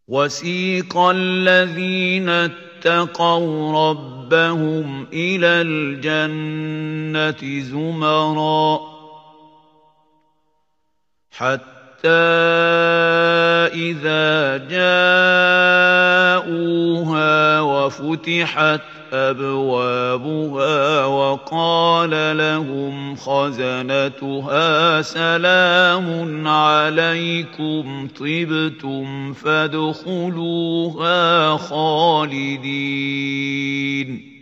وَسِيقَ الَّذِينَ اتَّقَوْا رَبَّهُمْ إِلَى الْجَنَّةِ زُمَرًا حَتَّىٰ إِذَا جَاءُوهَا وَفُتِحَتْ أَبْوَابُهَا وَقَالَ لَهُمْ خَزَنَتُهَا سَلَامٌ عَلَيْكُمْ طِبْتُمْ فَادْخُلُوهَا خَالِدِينَ